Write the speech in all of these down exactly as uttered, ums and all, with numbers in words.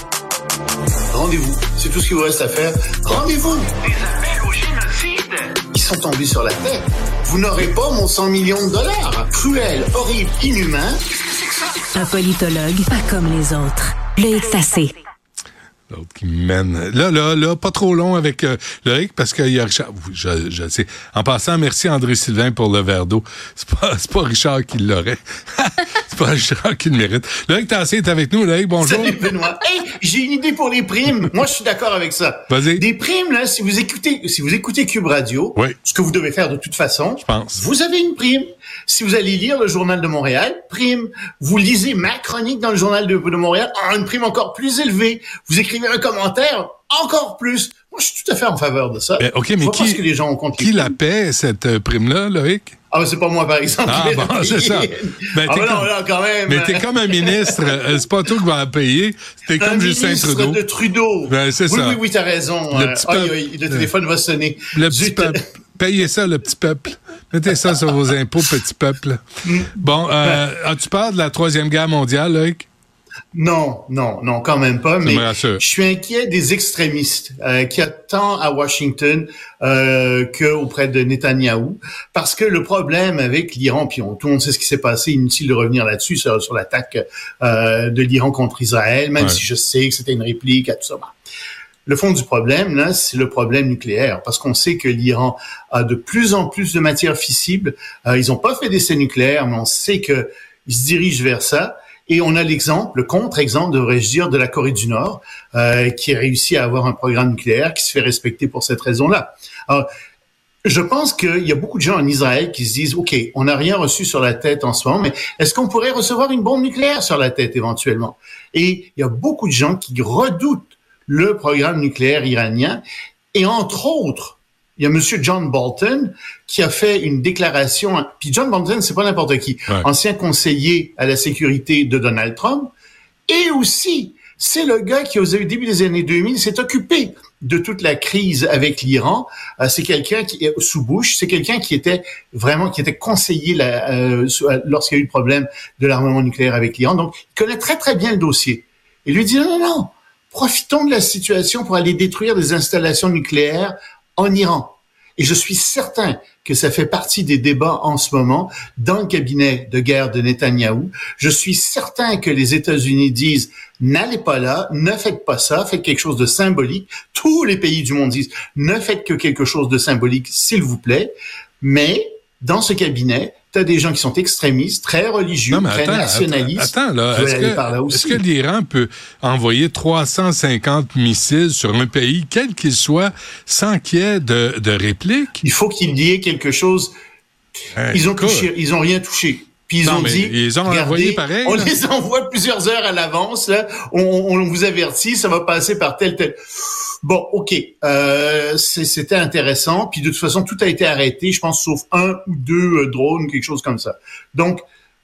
Rendez-vous. C'est tout ce qu'il vous reste à faire. Rendez-vous. Des appels au génocide. Ils sont tombés sur la tête. Vous n'aurez pas mon cent millions de dollars. Cruel, horrible, inhumain. Qu'est-ce que c'est que ça? Un politologue pas comme les autres. Loïc Tassé. L'autre qui mène. Là, là, là, pas trop long avec euh, Loïc, parce qu'il y a Richard. Je, je sais. En passant, merci André Sylvain pour le verre d'eau. C'est pas, c'est pas Richard qui l'aurait. C'est pas Richard qui le mérite. Loïc Tassé est avec nous. Loïc, bonjour. Salut Benoît. Hey, j'ai une idée pour les primes. Moi, je suis d'accord avec ça. Vas-y. Des primes, là, si vous écoutez, si vous écoutez Cube Radio, oui. Ce que vous devez faire de toute façon, je pense. Vous avez une prime. Si vous allez lire le Journal de Montréal, prime. Vous lisez ma chronique dans le Journal de, de Montréal, ah, une prime encore plus élevée. Vous écrivez un commentaire, encore plus. Moi, je suis tout à fait en faveur de ça. Ben, OK, mais qui, que les gens ont qui la paie, cette euh, prime-là, Loïc? Ah, ben, c'est pas moi, par exemple. Ah, bon, c'est ça. Ben, ah, ben comme, non, là, quand même. Mais t'es comme un ministre. euh, c'est pas toi qui vas la payer. T'es comme Justin Trudeau. Un ministre de Trudeau. Ben, c'est oui, ça. Oui, oui, t'as raison. Le, euh, petit oh, peuple, oui, le téléphone va sonner. Le petit Zut. Peuple. Payez ça, le petit peuple. Mettez ça sur vos impôts, petit peuple. Bon, euh, as-tu peur de la Troisième Guerre mondiale, Loïc? Non, non, non, quand même pas. Ça mais je suis inquiet des extrémistes euh, qui attendent à Washington euh, qu'auprès de Netanyahou, parce que le problème avec l'Iran, puis on, tout le monde sait ce qui s'est passé, inutile de revenir là-dessus sur, sur l'attaque euh, de l'Iran contre Israël, même ouais. si je sais que c'était une réplique à tout ça. Bah. Le fond du problème, là, c'est le problème nucléaire, parce qu'on sait que l'Iran a de plus en plus de matières fissibles. Euh, ils n'ont pas fait d'essais nucléaires, mais on sait que ils se dirigent vers ça. Et on a l'exemple, le contre-exemple, devrais-je dire, de la Corée du Nord, euh, qui a réussi à avoir un programme nucléaire qui se fait respecter pour cette raison-là. Alors, je pense qu'il y a beaucoup de gens en Israël qui se disent, OK, on n'a rien reçu sur la tête en ce moment, mais est-ce qu'on pourrait recevoir une bombe nucléaire sur la tête éventuellement? Et il y a beaucoup de gens qui redoutent le programme nucléaire iranien. Et entre autres, il y a Monsieur John Bolton qui a fait une déclaration. Puis John Bolton, c'est pas n'importe qui. Ouais. Ancien conseiller à la sécurité de Donald Trump. Et aussi, c'est le gars qui, au début des années deux mille, s'est occupé de toute la crise avec l'Iran. Euh, c'est quelqu'un qui, sous Bush, c'est quelqu'un qui était vraiment, qui était conseiller là, euh, lorsqu'il y a eu le problème de l'armement nucléaire avec l'Iran. Donc, il connaît très, très bien le dossier. Et lui dit, non, non, non, profitons de la situation pour aller détruire des installations nucléaires en Iran. Et je suis certain que ça fait partie des débats en ce moment dans le cabinet de guerre de Netanyahou. Je suis certain que les États-Unis disent « N'allez pas là, ne faites pas ça, faites quelque chose de symbolique. » Tous les pays du monde disent « Ne faites que quelque chose de symbolique, s'il vous plaît. » Mais dans ce cabinet, tu as des gens qui sont extrémistes, très religieux, non, très attends, nationalistes. Attends, là, est-ce que, là est-ce que l'Iran peut envoyer trois cent cinquante missiles sur un pays, quel qu'il soit, sans qu'il y ait de, de réplique? Il faut qu'il y ait quelque chose. Hein, ils ont touché, ils ont rien touché. Puis ils non, ont dit, ils ont envoyé pareil. On là. les envoie plusieurs heures à l'avance. Là, on, on vous avertit, ça va passer par tel tel. Bon, ok, euh, c'est, c'était intéressant. Puis de toute façon, tout a été arrêté, je pense, sauf un ou deux euh, drones, quelque chose comme ça. Donc,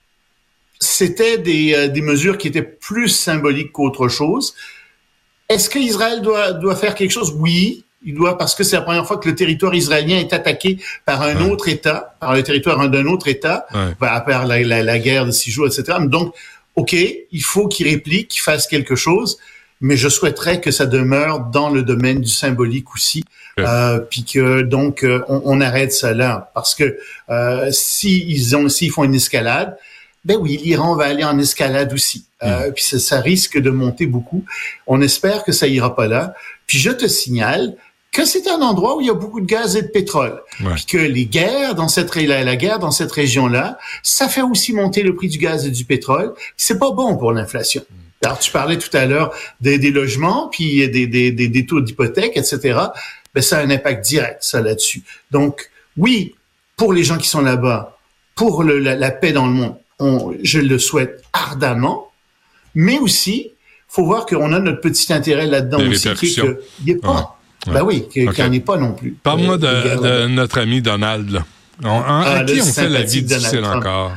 c'était des, euh, des mesures qui étaient plus symboliques qu'autre chose. Est-ce qu'Israël doit, doit faire quelque chose? Oui, il doit, parce que c'est la première fois que le territoire israélien est attaqué par un ouais. autre État, par le territoire d'un autre État, ouais. à part la, la, la guerre de six jours, et cetera. Donc, ok, il faut qu'il réplique, qu'il fasse quelque chose. Mais je souhaiterais que ça demeure dans le domaine du symbolique aussi, ouais. euh, puis que donc euh, on, on arrête ça là, parce que euh, si ils ont, s'ils font une escalade, ben oui, l'Iran va aller en escalade aussi, mmh. euh, puis ça, ça risque de monter beaucoup. On espère que ça ira pas là. Puis je te signale que c'est un endroit où il y a beaucoup de gaz et de pétrole, ouais. puis que les guerres dans cette la, la guerre dans cette région-là, ça fait aussi monter le prix du gaz et du pétrole. C'est pas bon pour l'inflation. Mmh. Alors, tu parlais tout à l'heure des, des logements, puis des, des, des, des taux d'hypothèque, et cetera. Ben, ça a un impact direct, ça, là-dessus. Donc, oui, pour les gens qui sont là-bas, pour le, la, la paix dans le monde, on, je le souhaite ardemment, mais aussi, faut voir qu'on a notre petit intérêt là-dedans les aussi, qui est qu'il n'y ait pas. Ouais. Ben oui, qu'il okay. n'y en ait pas non plus. Parle-moi euh, de, de notre ami Donald, là. On, en, ah, à qui on fait la vie difficile encore?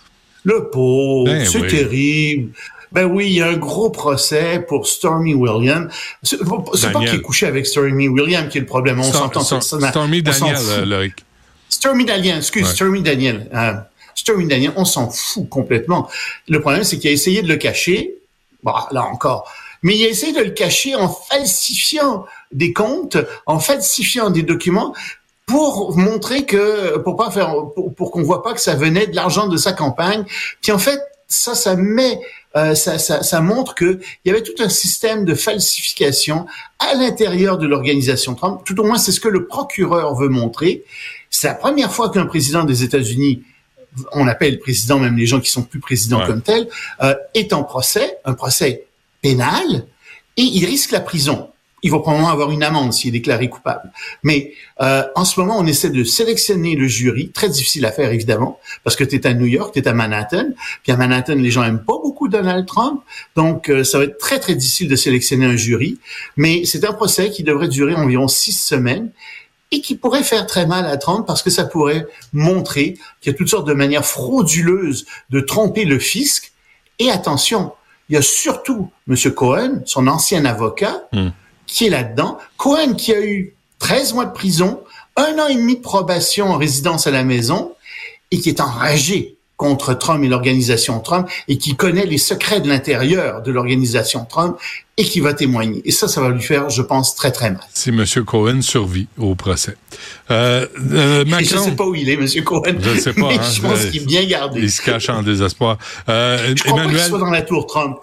Le pauvre, ben c'est oui. terrible. Ben oui, il y a un gros procès pour Stormy Williams. C'est, c'est pas qu'il est couché avec Stormy Williams qui est le problème. On Stor- s'entend sur ça. Stormy Daniel, euh, Loïc. Stormy Daniel, excuse, ouais. Stormy Daniel. Euh, Stormy Daniel, on s'en fout complètement. Le problème, c'est qu'il a essayé de le cacher. Bon, là encore, mais il a essayé de le cacher en falsifiant des comptes, en falsifiant des documents pour montrer que, pour pas faire, pour, pour qu'on voit pas que ça venait de l'argent de sa campagne. Puis en fait, ça, ça met, euh, ça, ça, ça montre que il y avait tout un système de falsification à l'intérieur de l'organisation Trump. Tout au moins, c'est ce que le procureur veut montrer. C'est la première fois qu'un président des États-Unis, on appelle président même les gens qui sont plus présidents ouais. comme tels, euh, est en procès, un procès pénal, et il risque la prison. Il va probablement avoir une amende s'il est déclaré coupable. Mais euh, en ce moment, on essaie de sélectionner le jury. Très difficile à faire, évidemment, parce que tu es à New York, tu es à Manhattan. Puis à Manhattan, les gens aiment pas beaucoup Donald Trump. Donc, euh, ça va être très, très difficile de sélectionner un jury. Mais c'est un procès qui devrait durer environ six semaines et qui pourrait faire très mal à Trump parce que ça pourrait montrer qu'il y a toutes sortes de manières frauduleuses de tromper le fisc. Et attention, il y a surtout M. Cohen, son ancien avocat, mmh. qui est là-dedans. Cohen qui a eu treize mois de prison, un an et demi de probation en résidence à la maison et qui est enragé contre Trump et l'organisation Trump et qui connaît les secrets de l'intérieur de l'organisation Trump et qui va témoigner. Et ça, ça va lui faire, je pense, très, très mal. Si M. Cohen survit au procès. Euh, euh, Macron... Et je ne sais pas où il est, M. Cohen. Je ne sais pas. Mais hein, je pense qu'il est bien gardé. Il se cache en désespoir. Euh, je crois Emmanuel... pas qu'il soit dans la tour Trump.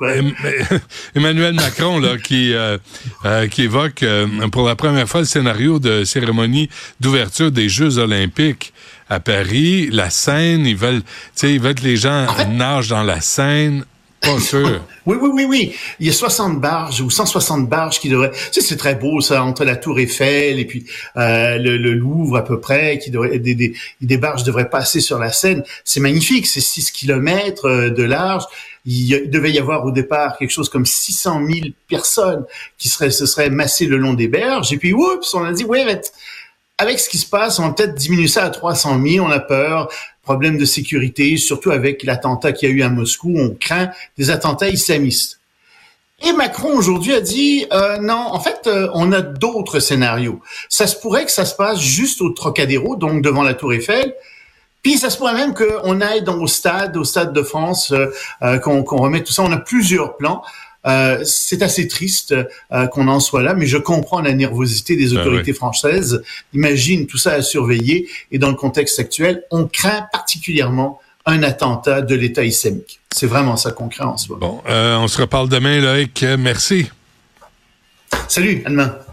Emmanuel Macron, là, qui, euh, euh, qui évoque euh, pour la première fois le scénario de cérémonie d'ouverture des Jeux olympiques à Paris. La Seine, ils veulent, tu sais, ils veulent que les gens en fait... nagent dans la Seine. Pas sûr. Oui, oui, oui, oui. Il y a soixante barges ou cent soixante barges qui devraient... Tu sais, c'est très beau, ça, entre la Tour Eiffel et puis euh, le, le Louvre, à peu près, qui devrait, des, des, des barges devraient passer sur la Seine. C'est magnifique, c'est six kilomètres de large. Il, y a, il devait y avoir au départ quelque chose comme six cent mille personnes qui seraient, se seraient massées le long des berges. Et puis, oups, on a dit, oui, mais avec ce qui se passe, on va peut-être diminuer ça à trois cent mille, on a peur. Problème de sécurité, surtout avec l'attentat qu'il y a eu à Moscou, on craint des attentats islamistes. Et Macron aujourd'hui a dit euh, non, en fait, euh, on a d'autres scénarios. Ça se pourrait que ça se passe juste au Trocadéro, donc devant la Tour Eiffel. Puis ça se pourrait même qu'on aille dans au stade, au Stade de France, euh, euh, qu'on, qu'on remette tout ça. On a plusieurs plans. Euh, c'est assez triste euh, qu'on en soit là, mais je comprends la nervosité des autorités ah oui. françaises. Imagine tout ça à surveiller, et dans le contexte actuel, on craint particulièrement un attentat de l'État islamique. C'est vraiment ça qu'on craint en ce moment. Bon, euh, on se reparle demain, Loïc. Merci. Salut, à demain.